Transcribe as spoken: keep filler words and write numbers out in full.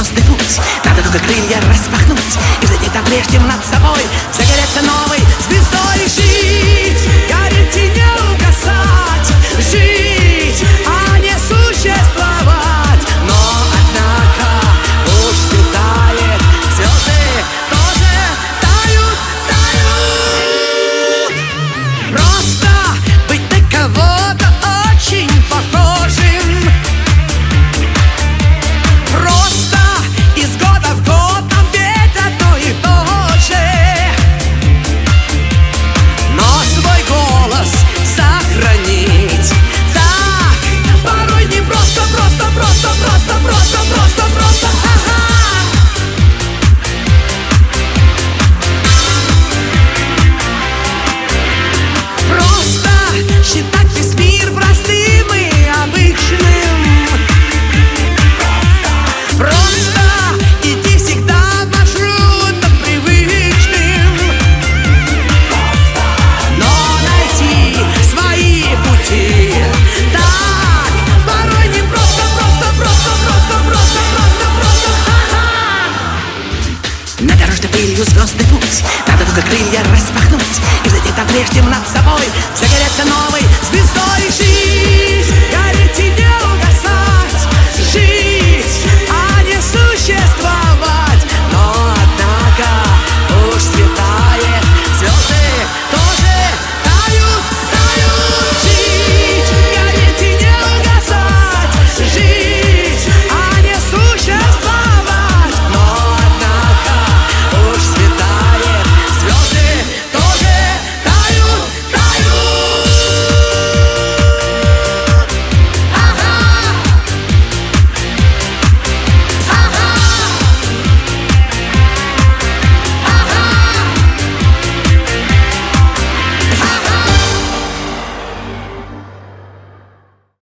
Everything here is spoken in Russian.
звездный путь. Надо только крылья распахнуть и взлететь над прежним над собой, загореться новой звездой. Жить, гореть и не угасать, жить, а не существовать. Но однако уж светает, звезды тоже тают, тают. Просто быть на кого-то очень похожим, просто из года в год нам ведь одно и то же. Но свой голос сохранить так порой не просто, просто, просто, просто, просто, просто, просто, ага. Просто считать весь мир простым и обычным. Просто идти всегда маршрутом привычным, но найти свои пути так порой не просто, просто, просто, просто, просто, просто, просто, ага. На дорожной пылью звездный путь. Надо только крылья распахнуть и взлететь над прежним над собой, загореться новой